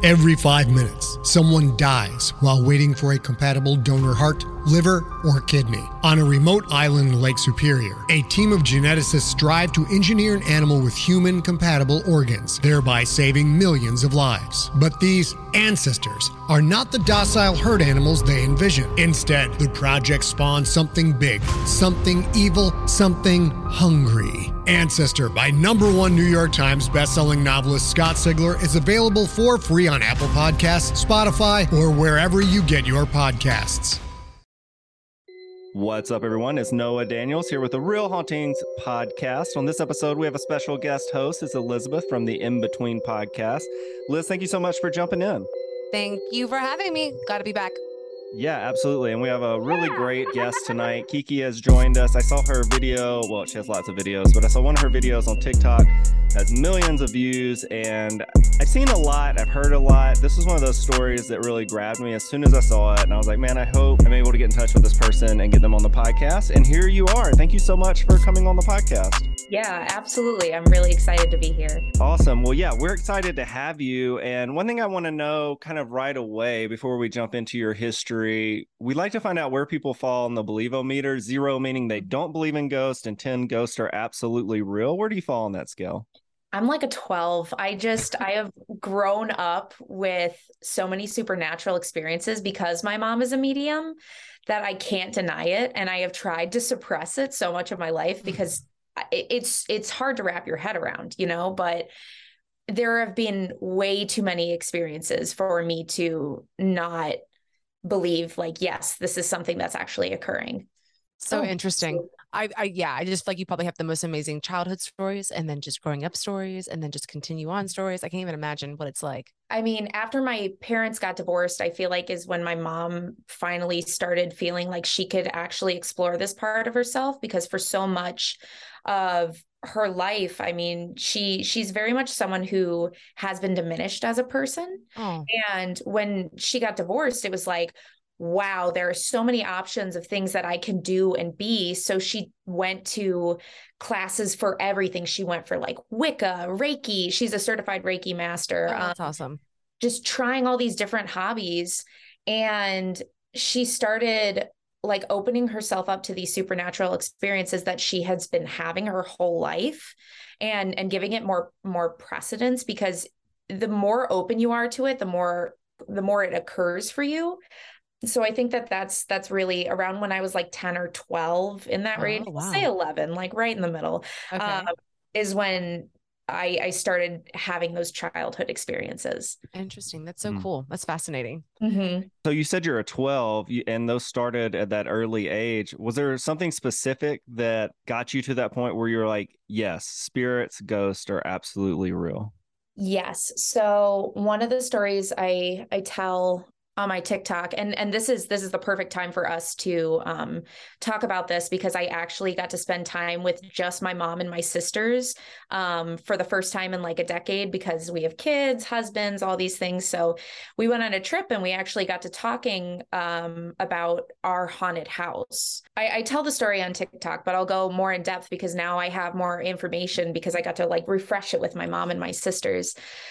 Every 5 minutes, someone dies while waiting for a compatible donor heart, liver, or kidney. On a remote island in Lake Superior, a team of geneticists strive to engineer an animal with human-compatible organs, thereby saving millions of lives. But these ancestors are not the docile herd animals they envision. Instead, the project spawns something big, something evil, something hungry. Ancestor by #1 New York Times bestselling novelist Scott Sigler is available for free on Apple Podcasts, Spotify, or wherever you get your podcasts. What's up, everyone? It's Noah Daniels here with the Real Hauntings podcast. On this episode, we have a special guest host. It's Elizabeth from the In Between podcast. Liz, thank you so much for jumping in. Thank you for having me. Got to be back. Yeah, absolutely. And we have a really great guest tonight. Kiki has joined us. I saw her video. Well, she has lots of videos, but I saw one of her videos on TikTok. Has millions of views, and I've seen a lot. I've heard a lot. This was one of those stories that really grabbed me as soon as I saw it. And I was like, man, I hope I'm able to get in touch with this person and get them on the podcast. And here you are. Thank you so much for coming on the podcast. Yeah, absolutely. I'm really excited to be here. Awesome. Well, yeah, we're excited to have you. And one thing I want to know kind of right away before we jump into your history, we like to find out where people fall on the Believometer. 0 meaning they don't believe in ghosts, and 10 ghosts are absolutely real. Where do you fall on that scale? I'm like a 12. I have grown up with so many supernatural experiences because my mom is a medium that I can't deny it. And I have tried to suppress it so much of my life because it's hard to wrap your head around, but there have been way too many experiences for me to not believe yes, this is something that's actually occurring. So interesting. I just feel like you probably have the most amazing childhood stories and then just growing up stories and then just continue on stories. I can't even imagine what it's like. I mean, after my parents got divorced, I feel like is when my mom finally started feeling like she could actually explore this part of herself, because for so much of her life, I mean, she's very much someone who has been diminished as a person. Oh. And when she got divorced, it was like, wow, there are so many options of things that I can do and be. So she went to classes for everything. She went for Wicca, Reiki. She's a certified Reiki master. Oh, that's awesome. Just trying all these different hobbies. And she started opening herself up to these supernatural experiences that she has been having her whole life, and giving it more precedence, because the more open you are to it, the more it occurs for you. So I think that's really around when I was 10 or 12, in that range. Wow. Say 11, right in the middle, Okay. is when I started having those childhood experiences. Interesting. That's so cool. That's fascinating. Mm-hmm. So you said you're a 12 and those started at that early age. Was there something specific that got you to that point where you're like, yes, spirits, ghosts are absolutely real? Yes. So one of the stories I tell on my TikTok, and this is the perfect time for us to talk about this, because I actually got to spend time with just my mom and my sisters for the first time in a decade, because we have kids, husbands, all these things. So we went on a trip and we actually got to talking about our haunted house. I tell the story on TikTok, but I'll go more in depth because now I have more information, because I got to refresh it with my mom and my sisters.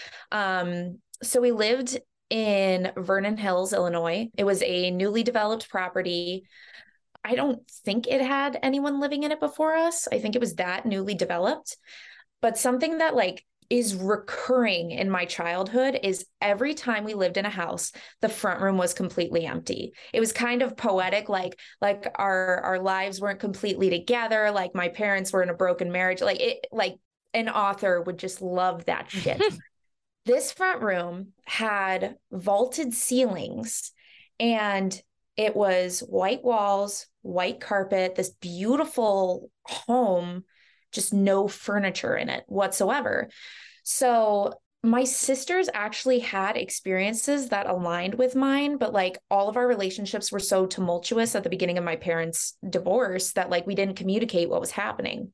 So we lived in Vernon Hills, Illinois. It was a newly developed property. I don't think it had anyone living in it before us. I think it was that newly developed. But something that is recurring in my childhood is every time we lived in a house, the front room was completely empty. It was kind of poetic, like our lives weren't completely together, my parents were in a broken marriage. An author would just love that shit. This front room had vaulted ceilings, and it was white walls, white carpet, this beautiful home, just no furniture in it whatsoever. So my sisters actually had experiences that aligned with mine, but all of our relationships were so tumultuous at the beginning of my parents' divorce that we didn't communicate what was happening.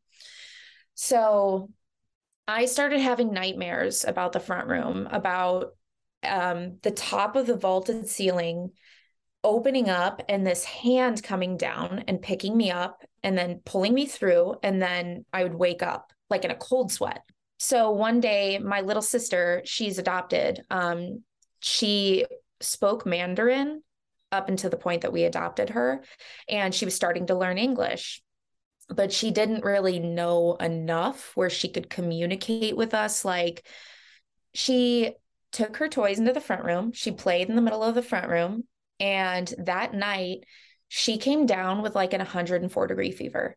So I started having nightmares about the front room, about the top of the vaulted ceiling opening up and this hand coming down and picking me up and then pulling me through. And then I would wake up in a cold sweat. So one day, my little sister, she's adopted. she spoke Mandarin up until the point that we adopted her, and she was starting to learn English, but she didn't really know enough where she could communicate with us. Like, she took her toys into the front room. She played in the middle of the front room. And that night she came down with like an 104-degree fever.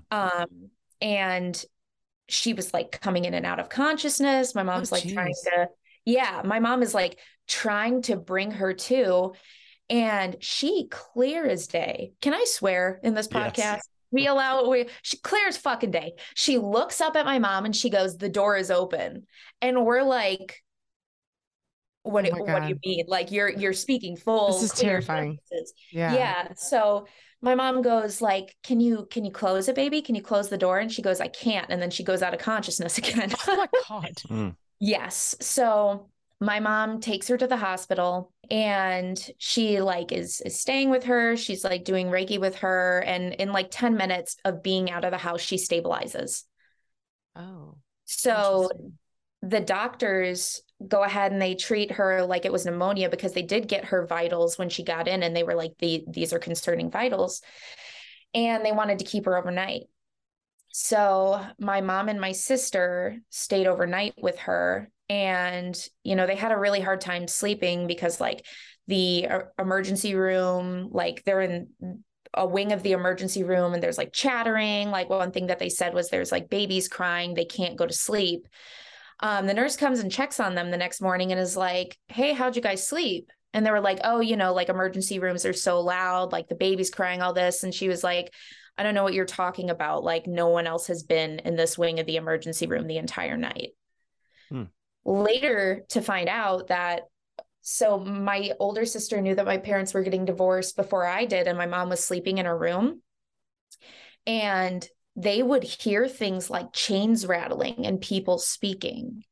And she was like coming in and out of consciousness. My mom's my mom is like trying to bring her to, and she clear as day. Can I swear in this podcast? Yes. She clear as fucking day. She looks up at my mom and she goes, "The door is open." And we're like, what do you mean? Like, you're speaking full. This is terrifying. Yeah. So my mom goes like, can you close it, baby? Can you close the door? And she goes, "I can't." And then she goes out of consciousness again. Oh my God. Yes. So my mom takes her to the hospital, and she like is staying with her. She's like doing Reiki with her. And in like 10 minutes of being out of the house, she stabilizes. Oh, so the doctors go ahead and they treat her like it was pneumonia, because they did get her vitals when she got in, and they were like, these are concerning vitals, and they wanted to keep her overnight. So my mom and my sister stayed overnight with her, and, you know, they had a really hard time sleeping because like the emergency room, like they're in a wing of the emergency room and there's like chattering. Like, one thing that they said was there's like babies crying. They can't go to sleep. The nurse comes and checks on them the next morning and is like, "Hey, how'd you guys sleep?" And they were like, "Oh, you know, like emergency rooms are so loud, like the baby's crying, all this." And she was like, "I don't know what you're talking about. Like, no one else has been in this wing of the emergency room the entire night." Later to find out that, so my older sister knew that my parents were getting divorced before I did, and my mom was sleeping in her room, and they would hear things like chains rattling and people speaking.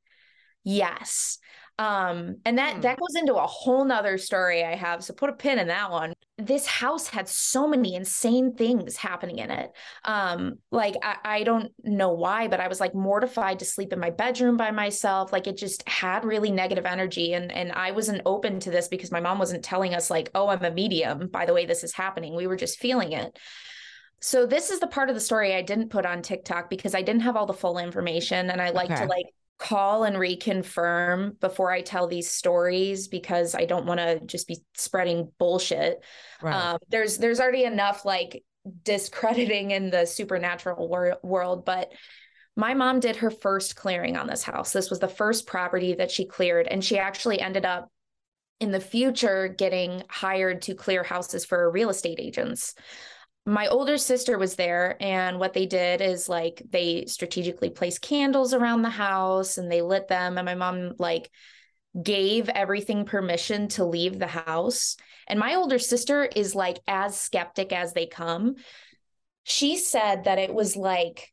Yes. And that goes into a whole nother story I have. So put a pin in that one. This house had so many insane things happening in it. Like I don't know why, but I was like mortified to sleep in my bedroom by myself. Like, it just had really negative energy. And I wasn't open to this because my mom wasn't telling us like, "Oh, I'm a medium, by the way this is happening." We were just feeling it. So this is the part of the story I didn't put on TikTok because I didn't have all the full information. And I like to like call and reconfirm before I tell these stories, because I don't want to just be spreading bullshit. Right. There's already enough like discrediting in the supernatural world, but my mom did her first clearing on this house. This was the first property that she cleared. And she actually ended up in the future getting hired to clear houses for real estate agents. My older sister was there, and what they did is like they strategically placed candles around the house and they lit them. And my mom like gave everything permission to leave the house. And my older sister is like as skeptic as they come. She said that it was like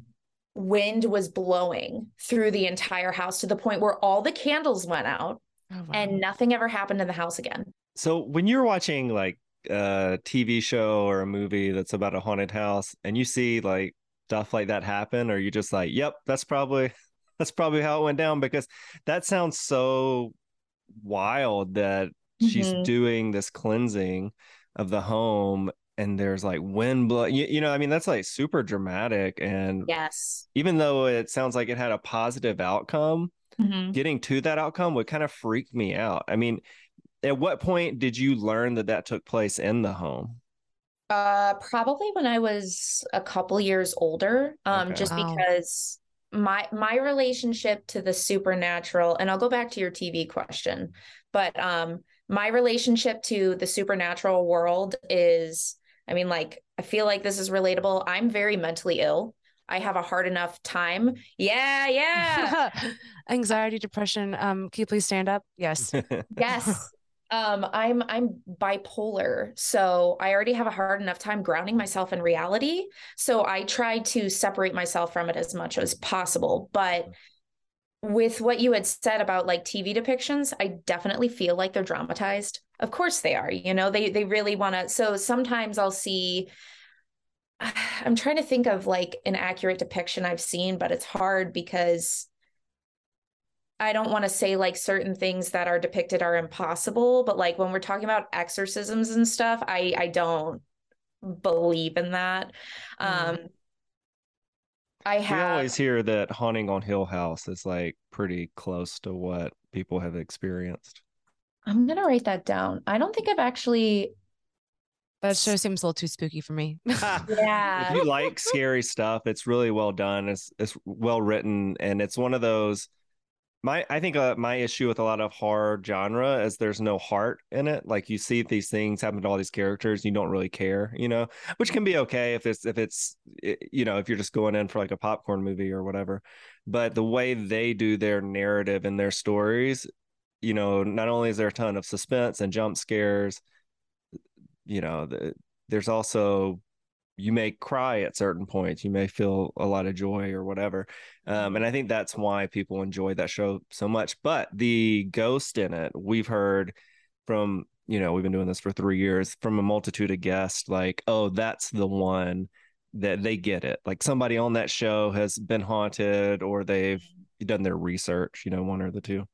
wind was blowing through the entire house to the point where all the candles went out. Oh, wow. And nothing ever happened in the house again. So when you're watching like a TV show or a movie that's about a haunted house and you see like stuff like that happen, or you just like, "Yep, that's probably how it went down," because that sounds so wild that she's doing this cleansing of the home and there's like wind blow, you know, I mean, that's like super dramatic. And yes, even though it sounds like it had a positive outcome, getting to that outcome would kind of freak me out. I mean, at what point did you learn that took place in the home? Probably when I was a couple years older, just because my relationship to the supernatural, and I'll go back to your TV question, but my relationship to the supernatural world is, I mean, like, I feel like this is relatable. I'm very mentally ill. I have a hard enough time. Yeah. Anxiety, depression. Can you please stand up? Yes. Yes. I'm bipolar, so I already have a hard enough time grounding myself in reality. So I try to separate myself from it as much as possible. But with what you had said about like TV depictions, I definitely feel like they're dramatized. Of course they are, you know, they really want to. So sometimes I'll see, I'm trying to think of like an accurate depiction I've seen, but it's hard because I don't want to say like certain things that are depicted are impossible, but like when we're talking about exorcisms and stuff, I don't believe in that. We always hear that Haunting on Hill House is like pretty close to what people have experienced. I'm gonna write that down. I don't think I've actually. That show seems a little too spooky for me. Yeah. If you like scary stuff, it's really well done. It's well written, and it's one of those. I think my issue with a lot of horror genre is there's no heart in it. Like you see these things happen to all these characters, you don't really care, which can be okay if it's if you're just going in for like a popcorn movie or whatever. But the way they do their narrative and their stories, not only is there a ton of suspense and jump scares, there's also, you may cry at certain points, you may feel a lot of joy or whatever, and I think that's why people enjoy that show so much. But the ghost in it, we've heard from, we've been doing this for 3 years, from a multitude of guests, like, oh, that's the one, that they get it, like somebody on that show has been haunted or they've done their research, one or the two.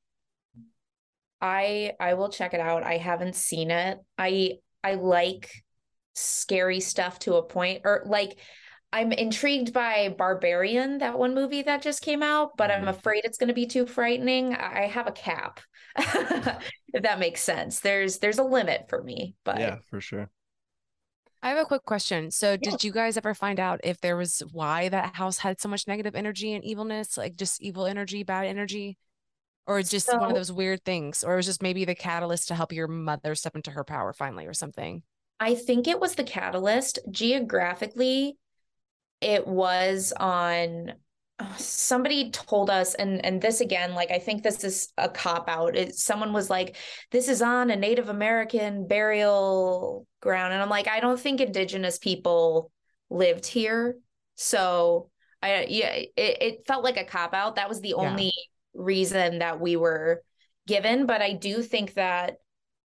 I will check it out. I haven't seen it. I like scary stuff to a point, or like I'm intrigued by Barbarian, that one movie that just came out, but I'm afraid it's going to be too frightening. I have a cap. If that makes sense. There's a limit for me, but yeah, for sure. I have a quick question. So did you guys ever find out if there was why that house had so much negative energy and evilness, like just evil energy, bad energy, or just one of those weird things, or it was just maybe the catalyst to help your mother step into her power finally or something? I think it was the catalyst. Geographically, it was on, somebody told us, and this again, like, I think this is a cop out. Someone was like, this is on a Native American burial ground. And I'm like, I don't think indigenous people lived here. So it felt like a cop out. That was the only reason that we were given. But I think that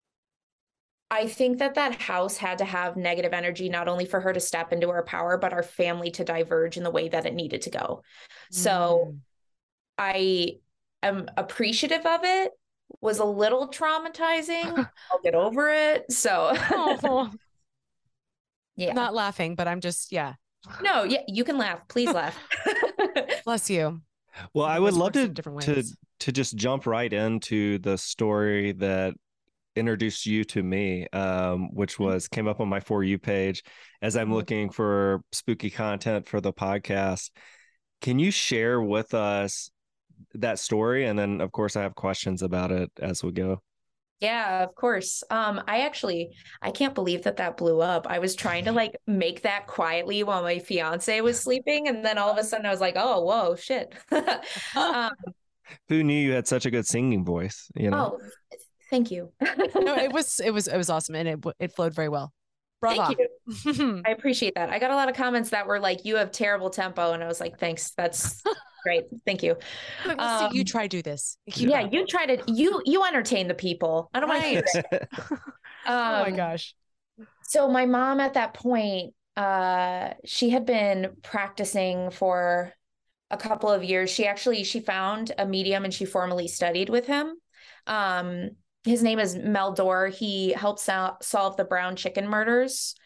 that house had to have negative energy, not only for her to step into her power, but our family to diverge in the way that it needed to go. So I am appreciative of it. Was a little traumatizing. I'll get over it. So yeah. I'm not laughing, but I'm just, No, yeah, you can laugh. Please laugh. Bless you. Well, I would love to just jump right into the story that introduced you to me, which came up on my For You page as I'm looking for spooky content for the podcast. Can you share with us that story? And then, of course, I have questions about it as we go. Yeah, of course. I can't believe that blew up. I was trying to like make that quietly while my fiance was sleeping. And then all of a sudden I was like, oh, whoa, shit. Who knew you had such a good singing voice? Oh, thank you. No, it was awesome, and it flowed very well. Bravo. Thank you. I appreciate that. I got a lot of comments that were like, you have terrible tempo, and I was like, thanks, that's great, thank you. You try to do this. You try to you entertain the people. I don't want to hear it. Oh my gosh. So my mom at that point, she had been practicing for a couple of years. She found a medium and she formally studied with him. His name is Mel Dore. He helped solve the Brown chicken murders.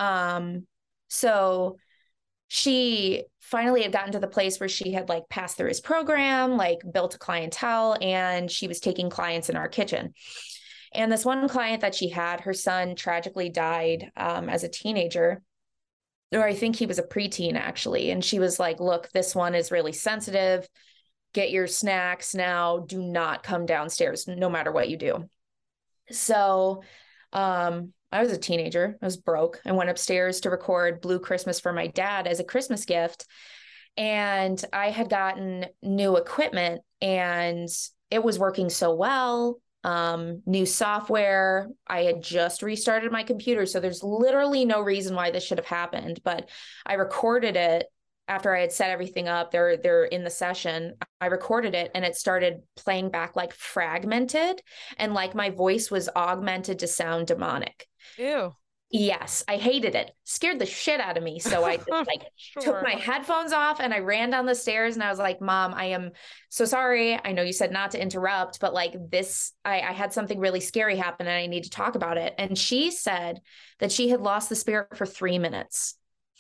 So she finally had gotten to the place where she had like passed through his program, like built a clientele, and she was taking clients in our kitchen. And this one client that she had, her son tragically died as a teenager, or I think he was a preteen actually. And she was like, look, this one is really sensitive. Get your snacks now. Do not come downstairs, no matter what you do. So I was a teenager. I was broke. I went upstairs to record Blue Christmas for my dad as a Christmas gift. And I had gotten new equipment and it was working so well. New software. I had just restarted my computer. So there's literally no reason why this should have happened. But I recorded it after I had set everything up. They're in the session. I recorded it and it started playing back like fragmented, and like my voice was augmented to sound demonic. Ew. Yes, I hated it. Scared the shit out of me. So I took my headphones off and I ran down the stairs and I was like, Mom, I am so sorry. I know you said not to interrupt, but like this, I had something really scary happen and I need to talk about it. And she said that she had lost the spirit for 3 minutes.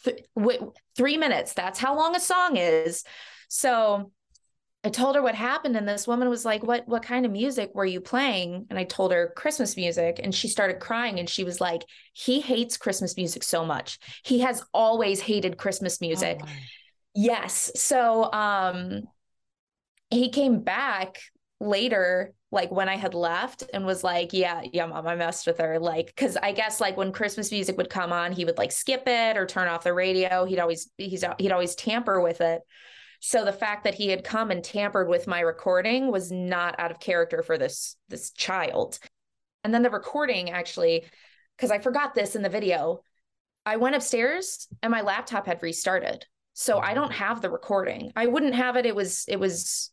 3 minutes. That's how long a song is. So I told her what happened. And this woman was like, what kind of music were you playing? And I told her Christmas music, and she started crying. And she was like, he hates Christmas music so much. He has always hated Christmas music. Oh, yes. So, he came back later, like when I had left, and was like, yeah, Mom, I messed with her. Like, cause I guess like when Christmas music would come on, he would like skip it or turn off the radio. He'd always tamper with it. So the fact that he had come and tampered with my recording was not out of character for this child. And then the recording, actually, because I forgot this in the video, I went upstairs and my laptop had restarted. So I don't have the recording. I wouldn't have it. It was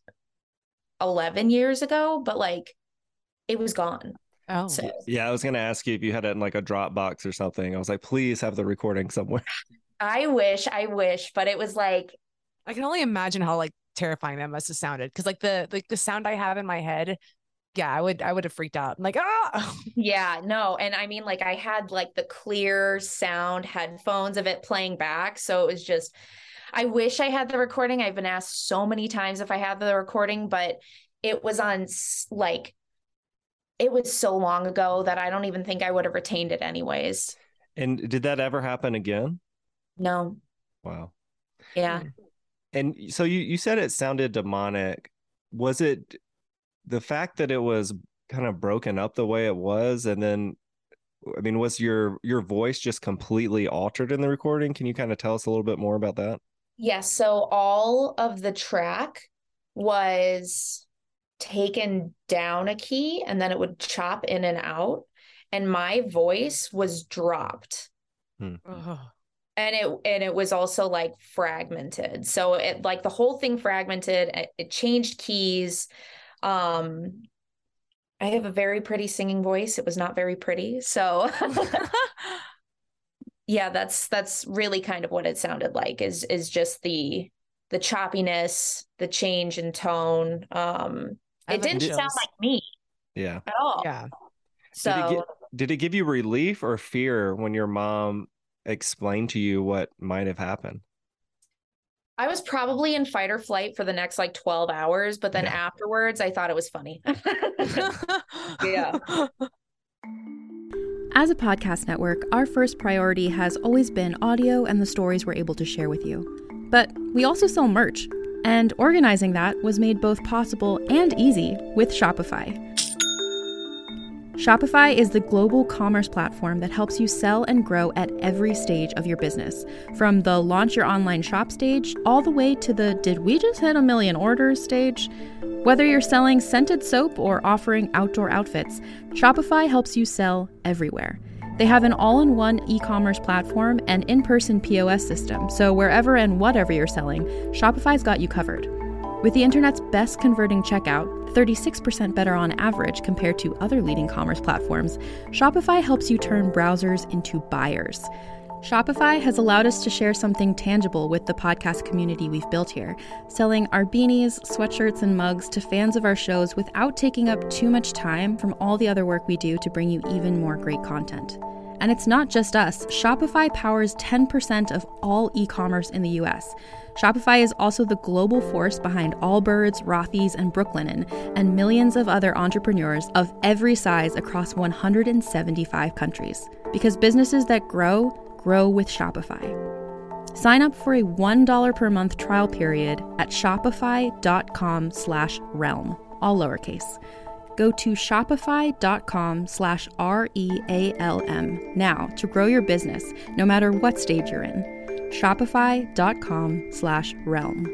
11 years ago, but like it was gone. Oh, so, yeah. I was going to ask you if you had it in like a Dropbox or something. I was like, please have the recording somewhere. I wish, but it was like, I can only imagine how like terrifying that must have sounded. Cause like the sound I have in my head, yeah, I would have freaked out. I'm like, yeah, no. And I mean, like I had like the clear sound headphones of it playing back. So it was just, I wish I had the recording. I've been asked so many times if I have the recording, but it was on like, it was so long ago that I don't even think I would have retained it anyways. And did that ever happen again? No. Wow. Yeah. And so you said it sounded demonic. Was it the fact that it was kind of broken up the way it was? And then, I mean, was your voice just completely altered in the recording? Can you kind of tell us a little bit more about that? Yes. So all of the track was taken down a key and then it would chop in and out. And my voice was dropped. And it was also like fragmented. So it like the whole thing fragmented, it changed keys. I have a very pretty singing voice. It was not very pretty. So yeah, that's really kind of what it sounded like is just the choppiness, the change in tone. It didn't sound like me. Yeah. At all. Yeah. So did it give you relief or fear when your mom explained to you what might have happened? I was probably in fight or flight for the next like 12 hours, but then afterwards I thought it was funny. Yeah. As a podcast network, our first priority has always been audio and the stories we're able to share with you. But we also sell merch, and organizing that was made both possible and easy with Shopify. Shopify is the global commerce platform that helps you sell and grow at every stage of your business, from the launch your online shop stage all the way to the did we just hit 1 million orders stage. Whether you're selling scented soap or offering outdoor outfits, Shopify helps you sell everywhere. They have an all-in-one e-commerce platform and in-person POS system, so wherever and whatever you're selling, Shopify's got you covered. With the internet's best converting checkout, 36% better on average compared to other leading commerce platforms, Shopify helps you turn browsers into buyers. Shopify has allowed us to share something tangible with the podcast community we've built here, selling our beanies, sweatshirts, and mugs to fans of our shows without taking up too much time from all the other work we do to bring you even more great content. And it's not just us. Shopify powers 10% of all e-commerce in the US. Shopify is also the global force behind Allbirds, Rothy's, and Brooklinen, and millions of other entrepreneurs of every size across 175 countries. Because businesses that grow with Shopify. Sign up for a $1 per month trial period at shopify.com/realm, all lowercase. Go to shopify.com/REALM now to grow your business, no matter what stage you're in. Shopify.com/realm.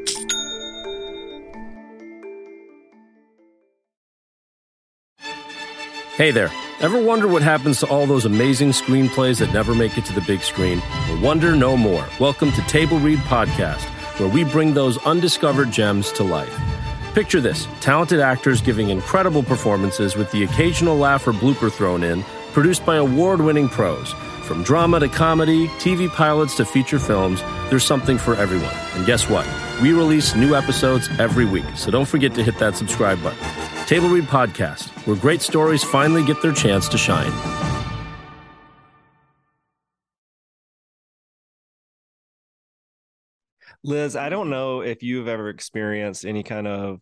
Hey there. Ever wonder what happens to all those amazing screenplays that never make it to the big screen? Well, wonder no more. Welcome to Table Read Podcast, where we bring those undiscovered gems to life. Picture this, talented actors giving incredible performances with the occasional laugh or blooper thrown in, produced by award-winning pros. From drama to comedy, TV pilots to feature films, there's something for everyone. And guess what? We release new episodes every week, so don't forget to hit that subscribe button. Table Read Podcast, where great stories finally get their chance to shine. Liz, I don't know if you've ever experienced any kind of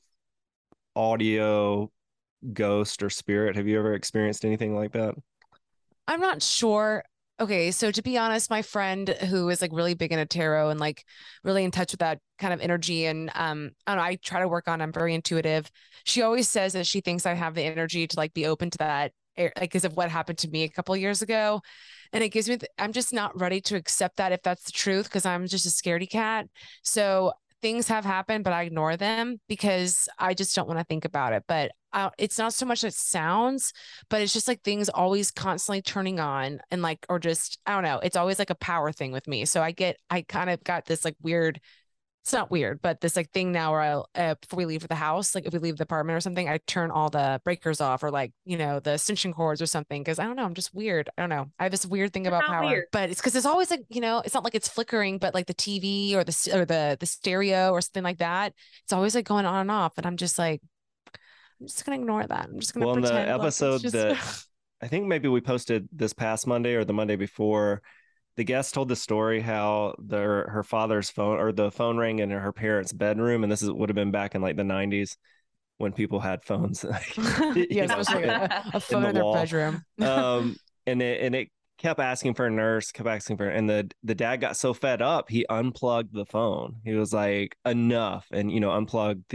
audio ghost or spirit. Have you ever experienced anything like that? I'm not sure. Okay, so to be honest, my friend who is like really big into tarot and like really in touch with that kind of energy, and I don't know, I try to work on, I'm very intuitive. She always says that she thinks I have the energy to like be open to that, like because of what happened to me a couple of years ago. And it gives me, I'm just not ready to accept that if that's the truth, because I'm just a scaredy cat. So things have happened, but I ignore them because I just don't want to think about it. But it's not so much that sounds, but it's just like things always constantly turning on and like, or just, I don't know, it's always like a power thing with me. So I kind of got this like weird, it's not weird, but this like thing now where I'll, before we leave for the house, like if we leave the apartment or something, I turn all the breakers off or like, you know, the extension cords or something. Cause I don't know, I'm just weird. I don't know. I have this weird thing about power, weird. But it's cause it's always like, you know, it's not like it's flickering, but like the TV or the stereo or something like that. It's always like going on and off. And I'm just like, I'm just going to ignore that. I'm just going to pretend. Well, in the episode just... that I think maybe we posted this past Monday or the Monday before, the guest told the story how her father's phone or the phone rang in her parents' bedroom, and this would have been back in like the 90s when people had phones. Yes, it was like a phone in their bedroom. And it kept asking for a nurse, and the dad got so fed up he unplugged the phone. He was like, enough, and unplugged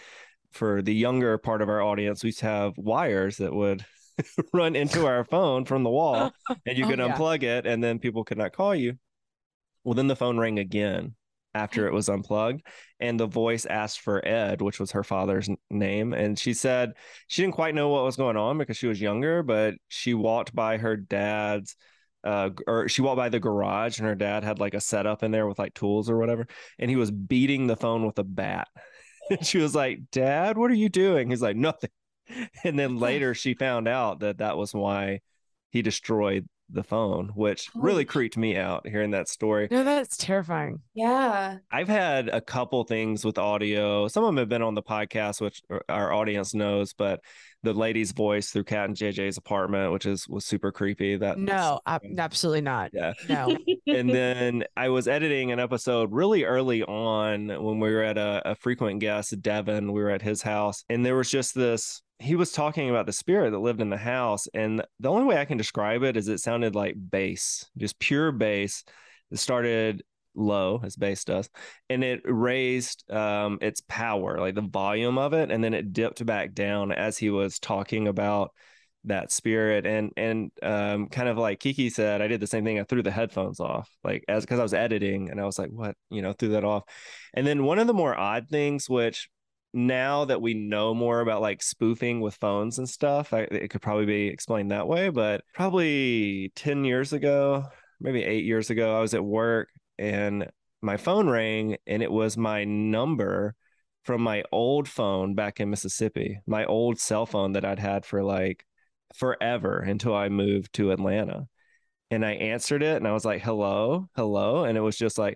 for the younger part of our audience, we used to have wires that would run into our phone from the wall, and you could unplug it, and then people could not call you. Well, then the phone rang again after it was unplugged, and the voice asked for Ed, which was her father's name. And she said she didn't quite know what was going on because she was younger, but she walked by her dad's or she walked by the garage, and her dad had like a setup in there with like tools or whatever, and he was beating the phone with a bat. And she was like, "Dad, what are you doing?" He's like, "Nothing." And then later she found out that was why he destroyed the phone, which really creeped me out hearing that story. No, that's terrifying. Yeah. I've had a couple things with audio. Some of them have been on the podcast, which our audience knows, but the lady's voice through Kat and JJ's apartment, which was super creepy. No, absolutely not. Yeah. No. And then I was editing an episode really early on when we were at a frequent guest, Devin. We were at his house, and there was just this. He was talking about the spirit that lived in the house, and the only way I can describe it is it sounded like bass, just pure bass. It started low, as bass does, and it raised its power, like the volume of it, and then it dipped back down as he was talking about that spirit. And kind of like Kiki said, I did the same thing. I threw the headphones off, like because I was editing, and I was like, what, threw that off. And then one of the more odd things, which now that we know more about like spoofing with phones and stuff, it could probably be explained that way. But probably 10 years ago, maybe 8 years ago, I was at work and my phone rang, and it was my number from my old phone back in Mississippi, my old cell phone that I'd had for like forever until I moved to Atlanta. And I answered it, and I was like, hello. And it was just like,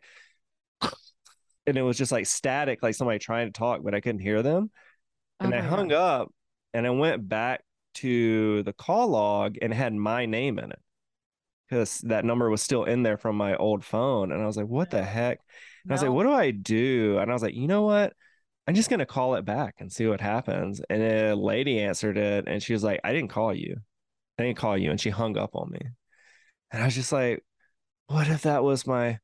and it was just like static, like somebody trying to talk, but I couldn't hear them. And I hung up, and I went back to the call log, and it had my name in it because that number was still in there from my old phone. And I was like, what the heck? And I was like, what do I do? And I was like, you know what? I'm just going to call it back and see what happens. And a lady answered it, and she was like, I didn't call you. And she hung up on me. And I was just like, what if that was my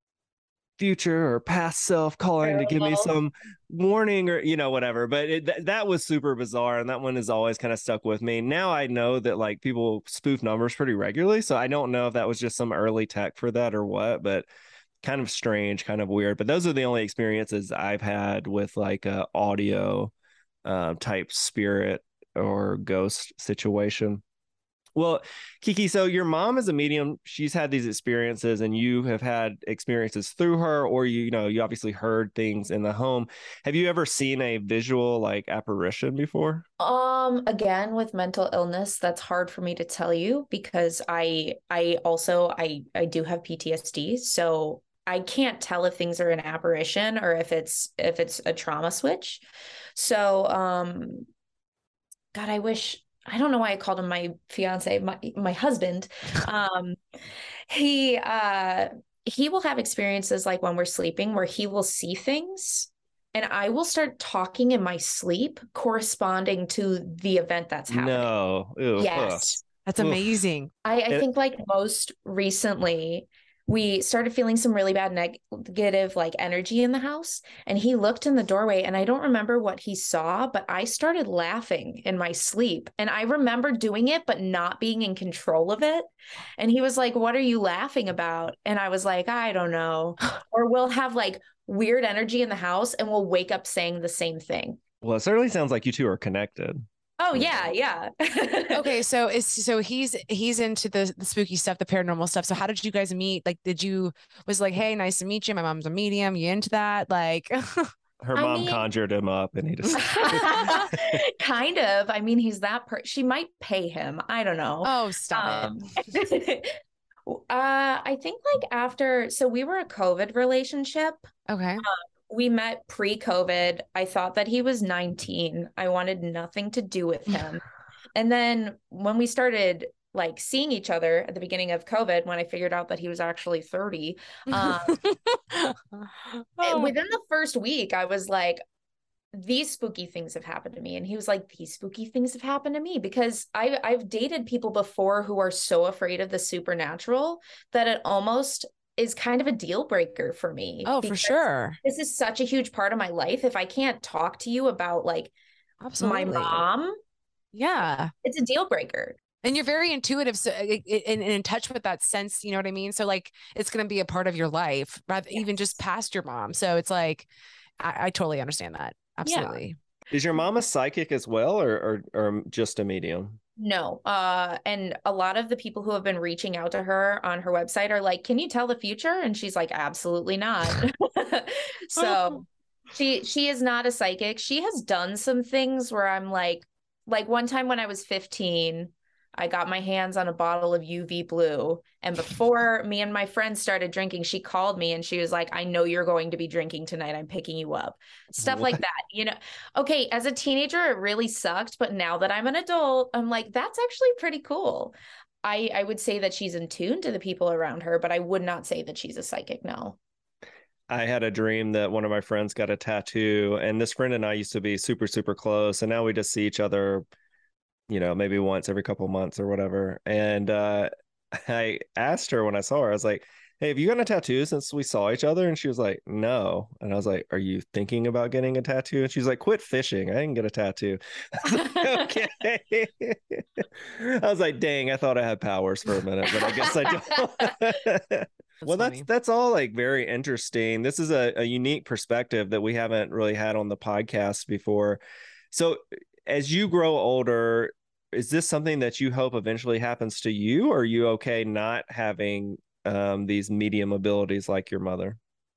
future or past self calling to give me some warning or whatever? But that was super bizarre, and that one has always kind of stuck with me. Now I know that like people spoof numbers pretty regularly, so I don't know if that was just some early tech for that or what, but kind of strange, kind of weird. But those are the only experiences I've had with like a audio type spirit or ghost situation. Well, Kiki, so your mom is a medium. She's had these experiences and you have had experiences through her, or you obviously heard things in the home. Have you ever seen a visual like apparition before? Again, with mental illness, that's hard for me to tell you because I do have PTSD. So I can't tell if things are an apparition or if it's a trauma switch. So, God, I don't know why I called him my fiance, my husband. He will have experiences like when we're sleeping where he will see things and I will start talking in my sleep corresponding to the event that's happening. No. Ew. Yes. That's amazing. I think like most recently we started feeling some really bad negative like energy in the house, and he looked in the doorway and I don't remember what he saw, but I started laughing in my sleep and I remember doing it but not being in control of it. And he was like, "What are you laughing about?" And I was like, "I don't know." Or we'll have like weird energy in the house and we'll wake up saying the same thing. Well, it certainly sounds like you two are connected. Oh yeah. Okay, so he's into the spooky stuff, the paranormal stuff. So how did you guys meet? Like, was like, "Hey, nice to meet you. My mom's a medium. You into that?" Like, her mom conjured him up, and he just kind of. I mean, he's that she might pay him. I don't know. Oh, stop it. I think like after, so we were a COVID relationship. Okay. We met pre-COVID. I thought that he was 19. I wanted nothing to do with him. And then when we started like seeing each other at the beginning of COVID, when I figured out that he was actually 30, within the first week, I was like, these spooky things have happened to me. And he was like, these spooky things have happened to me, because I've dated people before who are so afraid of the supernatural that it almost is kind of a deal breaker for me. Oh, for sure. This is such a huge part of my life. If I can't talk to you about like Absolutely. my mom, yeah, it's a deal breaker. And you're very intuitive, so in touch with that sense, you know what I mean? So like, it's going to be a part of your life, rather even just past your mom. So it's like, I totally understand that. Absolutely. Yeah. Is your mom a psychic as well, or just a medium? No. And a lot of the people who have been reaching out to her on her website are like, "Can you tell the future?" And she's like, "Absolutely not." So she is not a psychic. She has done some things where I'm like one time when I was 15, I got my hands on a bottle of UV blue. And before me and my friends started drinking, she called me and she was like, "I know you're going to be drinking tonight. I'm picking you up." Stuff like that, Okay, as a teenager, it really sucked. But now that I'm an adult, I'm like, that's actually pretty cool. I would say that she's in tune to the people around her, but I would not say that she's a psychic, no. I had a dream that one of my friends got a tattoo, and this friend and I used to be super, super close. And now we just see each other maybe once every couple of months or whatever. And I asked her when I saw her, I was like, "Hey, have you gotten a tattoo since we saw each other?" And she was like, "No." And I was like, "Are you thinking about getting a tattoo?" And she's like, "Quit fishing. I didn't get a tattoo." Okay. I was like, dang, I thought I had powers for a minute, but I guess I don't. Well, that's all like very interesting. This is a unique perspective that we haven't really had on the podcast before. So as you grow older, is this something that you hope eventually happens to you, or are you okay not having these medium abilities like your mother?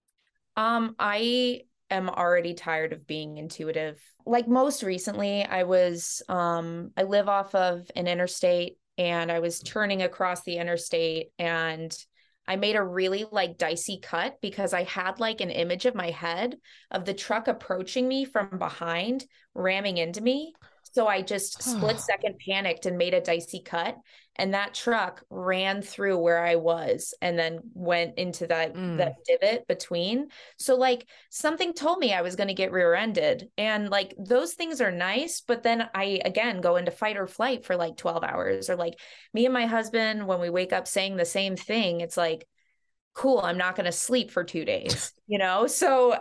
I am already tired of being intuitive. Like most recently, I live off of an interstate, and I was turning across the interstate, and I made a really like dicey cut because I had like an image of my head of the truck approaching me from behind, ramming into me. So I just split second panicked and made a dicey cut. And that truck ran through where I was and then went into that divot between. So like something told me I was going to get rear-ended. And like those things are nice. But then I, again, go into fight or flight for like 12 hours. Or like me and my husband, when we wake up saying the same thing, it's like, cool, I'm not going to sleep for 2 days, So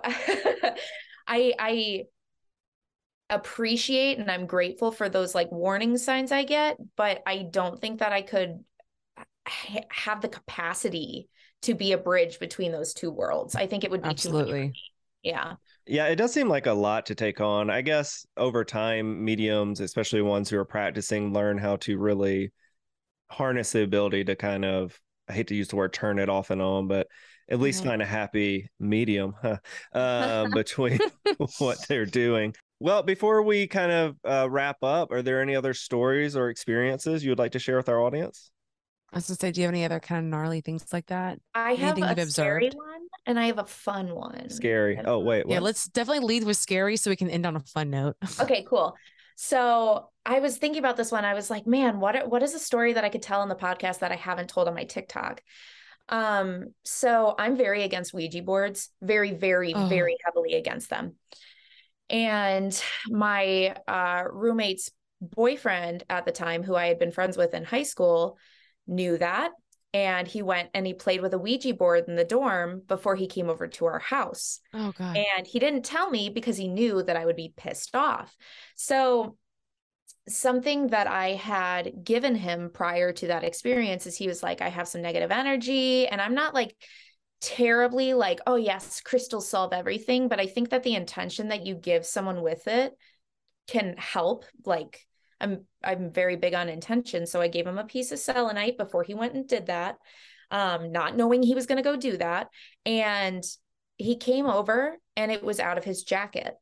I appreciate and I'm grateful for those like warning signs I get, but I don't think that I could have the capacity to be a bridge between those two worlds. I think it would be too much for me. Yeah. Yeah, it does seem like a lot to take on. I guess over time, mediums, especially ones who are practicing, learn how to really harness the ability to kind of, I hate to use the word turn it off and on, but at least find a happy medium between what they're doing. Well, before we kind of wrap up, are there any other stories or experiences you would like to share with our audience? I was gonna say, do you have any other kind of gnarly things like that? I have Anything a you've scary observed? one and I have a fun one. Scary. Oh, wait, what? Yeah, let's definitely lead with scary so we can end on a fun note. Okay, cool. So I was thinking about this one. I was like, man, what is a story that I could tell on the podcast that I haven't told on my TikTok? So I'm very against Ouija boards, very, very, very heavily against them. And my roommate's boyfriend at the time, who I had been friends with in high school, knew that. And he went and he played with a Ouija board in the dorm before he came over to our house. Oh, God. And he didn't tell me because he knew that I would be pissed off. So something that I had given him prior to that experience is he was like, I have some negative energy. And I'm not like terribly like, oh yes, crystals solve everything. But I think that the intention that you give someone with it can help. Like I'm very big on intention. So I gave him a piece of selenite before he went and did that, not knowing he was going to go do that. And he came over and it was out of his jacket.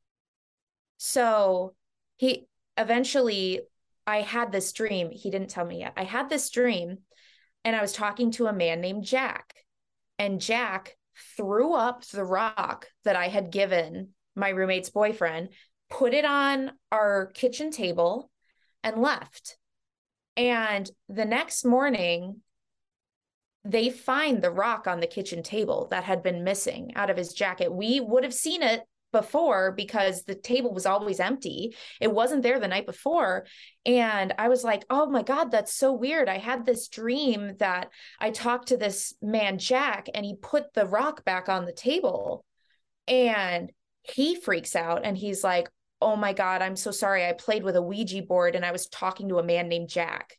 So he eventually, I had this dream. He didn't tell me yet. I had this dream and I was talking to a man named Jack, and Jack threw up the rock that I had given my roommate's boyfriend, put it on our kitchen table and left. And the next morning, they find the rock on the kitchen table that had been missing out of his jacket. We would have seen it before because the table was always empty. It wasn't there the night before. And I was like, oh my God, that's so weird. I had this dream that I talked to this man, Jack, and he put the rock back on the table. And he freaks out and he's like, oh my God, I'm so sorry. I played with a Ouija board and I was talking to a man named Jack.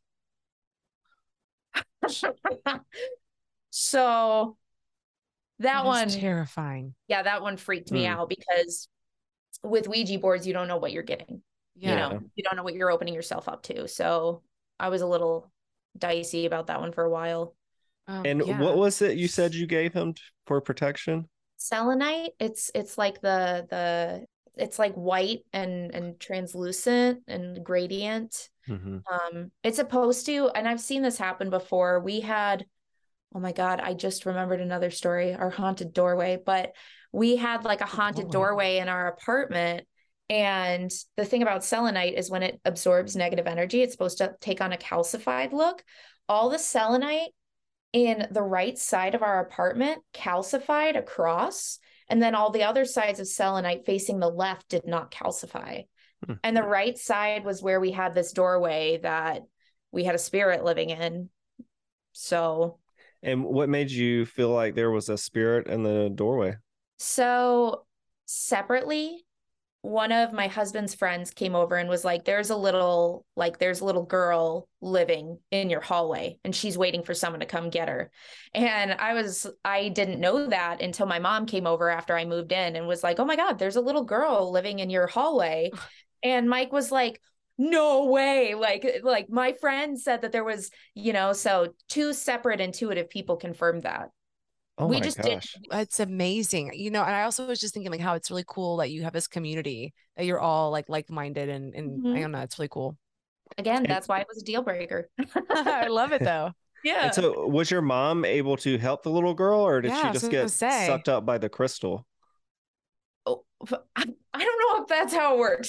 So that one, terrifying. Yeah, that one freaked me out because with Ouija boards, you don't know what you're getting. Yeah. You don't know what you're opening yourself up to. So I was a little dicey about that one for a while. And what was it you said you gave him for protection? Selenite. It's like it's like white and translucent and gradient. It's supposed to, and I've seen this happen before. We had, oh my God, I just remembered another story, our haunted doorway, but we had like a haunted doorway in our apartment. And the thing about selenite is when it absorbs negative energy, it's supposed to take on a calcified look. All the selenite in the right side of our apartment calcified across, and then all the other sides of selenite facing the left did not calcify. And the right side was where we had this doorway that we had a spirit living in. So. And what made you feel like there was a spirit in the doorway? So separately, one of my husband's friends came over and was like, there's a little girl living in your hallway and she's waiting for someone to come get her. And I didn't know that until my mom came over after I moved in and was like, oh my God, there's a little girl living in your hallway. And Mike was like, no way. Like my friend said that there was, so two separate intuitive people confirmed that. Oh my gosh. It's amazing. And I also was just thinking like how it's really cool that you have this community that you're all like-minded and I don't know, it's really cool. Again, that's why it was a deal breaker. I love it though. Yeah. And so was your mom able to help the little girl or did she just get sucked up by the crystal? Oh, I don't know if that's how it works.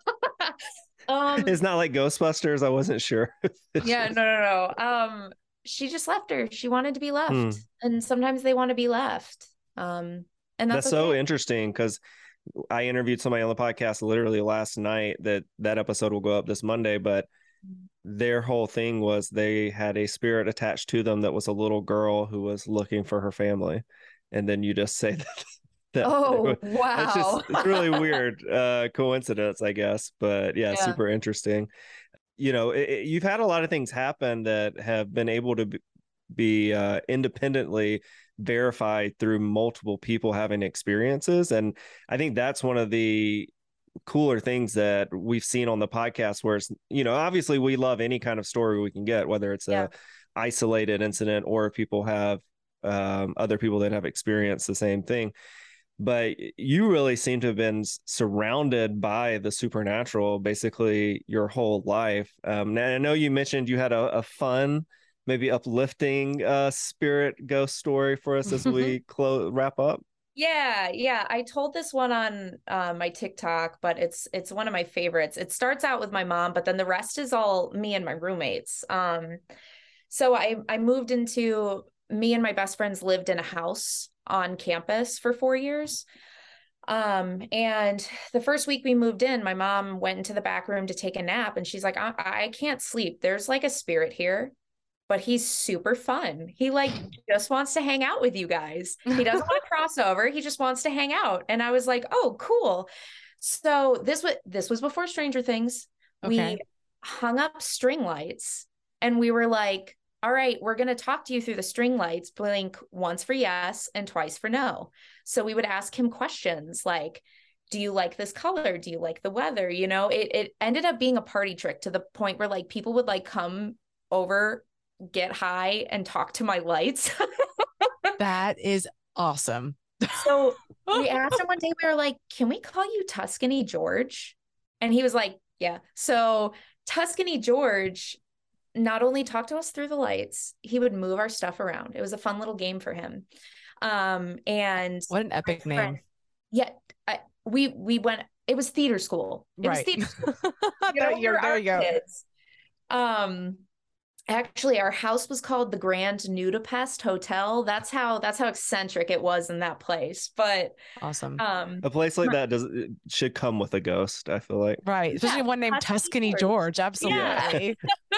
It's not like Ghostbusters. I wasn't sure. Yeah, no. She just left her. She wanted to be left. And sometimes they want to be left. And that's so interesting because I interviewed somebody on the podcast literally last night that episode will go up this Monday, but their whole thing was they had a spirit attached to them that was a little girl who was looking for her family. And then you just say that. Wow. It's really weird coincidence, I guess. But yeah, super interesting. You've had a lot of things happen that have been able to be independently verified through multiple people having experiences. And I think that's one of the cooler things that we've seen on the podcast where it's, obviously we love any kind of story we can get, whether it's a isolated incident or people have other people that have experienced the same thing. But you really seem to have been surrounded by the supernatural basically your whole life. And I know you mentioned you had a fun, maybe uplifting spirit ghost story for us as we wrap up. Yeah. I told this one on my TikTok, but it's one of my favorites. It starts out with my mom, but then the rest is all me and my roommates. So I moved into, me and my best friends lived in a house on campus for 4 years. And the first week we moved in, my mom went into the back room to take a nap, and she's like, I can't sleep. There's like a spirit here, but he's super fun. He like just wants to hang out with you guys. He doesn't want to cross over. He just wants to hang out. And I was like, oh, cool. So this was before Stranger Things. Okay. We hung up string lights and we were like, all right, we're going to talk to you through the string lights, blink once for yes and twice for no. So we would ask him questions like, do you like this color? Do you like the weather? It ended up being a party trick to the point where like people would like come over, get high, and talk to my lights. That is awesome. So we asked him one day, we were like, can we call you Tuscany George? And he was like, yeah. So Tuscany George not only talked to us through the lights, he would move our stuff around. It was a fun little game for him. And what an epic name. Yeah. We went, it was theater school. It was theater school. There you go. Kids. Actually, our house was called the Grand Nudapest Hotel. That's how eccentric it was in that place. But awesome. A place like that should come with a ghost, I feel like. Right. Especially one named Tuscany George. Absolutely. Yeah.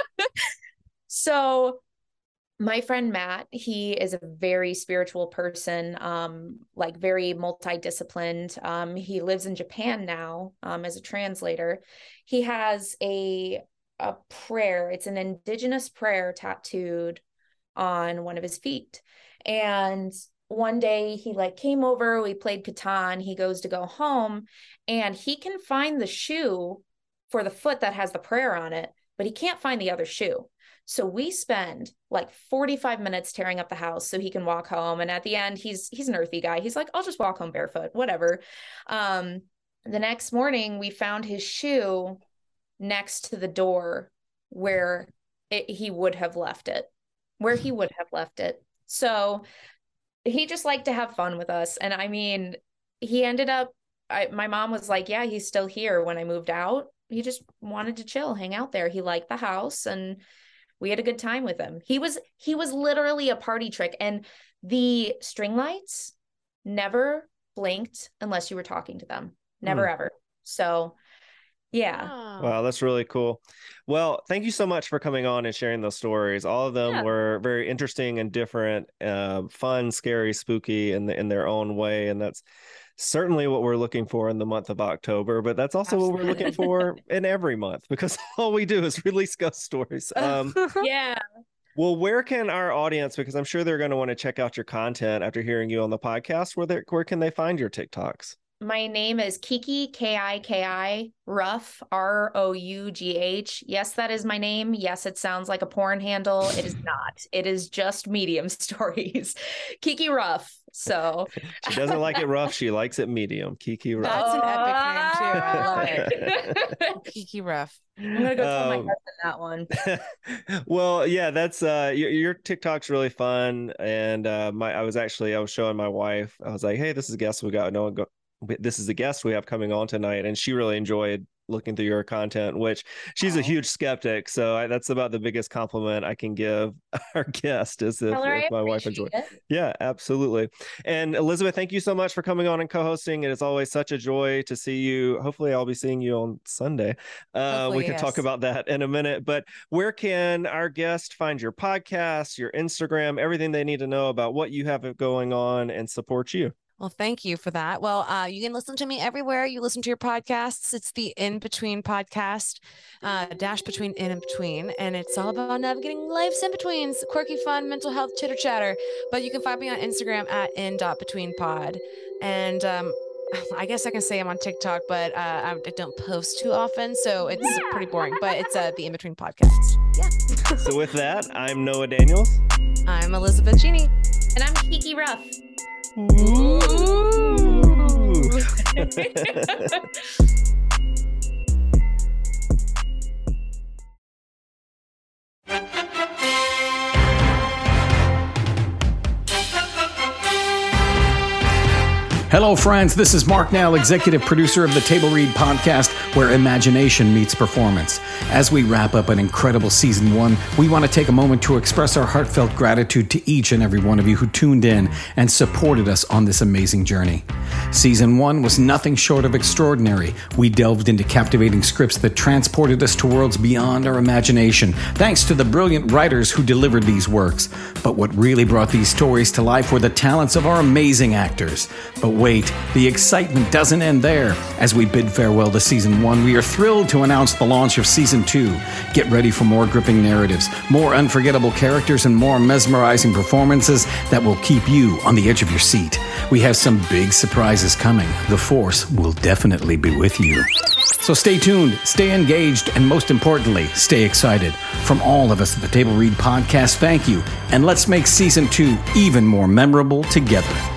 So my friend Matt, he is a very spiritual person, like very multidisciplined. He lives in Japan now, as a translator. He has a prayer. It's an indigenous prayer tattooed on one of his feet. And one day he like came over, we played Catan, he goes to go home and he can find the shoe for the foot that has the prayer on it, but he can't find the other shoe. So we spend like 45 minutes tearing up the house so he can walk home. And at the end, he's an earthy guy. He's like, I'll just walk home barefoot, whatever. The next morning we found his shoe next to the door where he would have left it. So he just liked to have fun with us. And I mean, he ended up, my mom was like, yeah, he's still here when I moved out. He just wanted to chill, hang out there. He liked the house and we had a good time with him. He was literally a party trick. And the string lights never blinked unless you were talking to them. Never, ever. So yeah. Wow, that's really cool. Well, thank you so much for coming on and sharing those stories. All of them were very interesting and different, fun, scary, spooky in their own way. And that's certainly what we're looking for in the month of October, but that's also what we're looking for in every month, because all we do is release ghost stories. Yeah. Well, where can our audience, because I'm sure they're going to want to check out your content after hearing you on the podcast, where can they find your TikToks? My name is Kiki, Kiki, Rough, Rough. Yes, that is my name. Yes, it sounds like a porn handle. It is not. It is just medium stories. Kiki Rough. So she doesn't like it rough. She likes it medium. Kiki Rough. That's an epic name too. I love it. Kiki Rough. I'm gonna go tell my husband that one. Well, yeah, that's your TikTok's really fun. And I was showing my wife. I was like, hey, this is a guest we got. This is the guest we have coming on tonight, and she really enjoyed looking through your content, which she's a huge skeptic, so that's about the biggest compliment I can give our guest, is if my wife enjoyed it. Yeah, absolutely. And Elizabeth, thank you so much for coming on and co-hosting. It is always such a joy to see you. Hopefully I'll be seeing you on Sunday. We can talk about that in a minute, but where can our guest find your podcast, your Instagram, everything they need to know about what you have going on and support you? Well, thank you for that. Well, you can listen to me everywhere you listen to your podcasts. It's the In Between podcast, dash between in and between. And it's all about navigating life's in-betweens, quirky, fun, mental health, chitter chatter. But you can find me on Instagram at in.betweenpod. And I guess I can say I'm on TikTok, but I don't post too often, so it's pretty boring. But it's the In Between podcast. Yeah. So with that, I'm Noah Daniels. I'm Elizabeth Genie. And I'm Kiki Ruff. Hello, friends. This is Mark Nell, executive producer of the Table Read podcast, where imagination meets performance. As we wrap up an incredible season 1, we want to take a moment to express our heartfelt gratitude to each and every one of you who tuned in and supported us on this amazing journey. Season 1 was nothing short of extraordinary. We delved into captivating scripts that transported us to worlds beyond our imagination, thanks to the brilliant writers who delivered these works. But what really brought these stories to life were the talents of our amazing actors. But wait, the excitement doesn't end there. As we bid farewell to Season 1, we are thrilled to announce the launch of Season 2. Get ready for more gripping narratives, more unforgettable characters, and more mesmerizing performances that will keep you on the edge of your seat. We have some big surprises coming. The Force will definitely be with you. So stay tuned, stay engaged, and most importantly, stay excited. From all of us at the Table Read podcast, thank you, and let's make Season 2 even more memorable together.